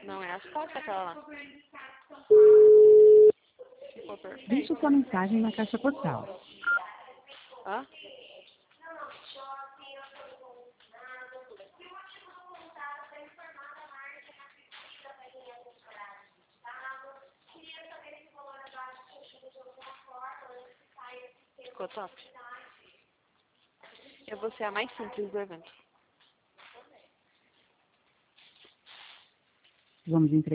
Não é as fotos aquela lá. Ficou perfeito. Deixe sua mensagem na caixa postal. Hã? Ficou top. Eu vou ser a mais simples do evento. Vamos entregar.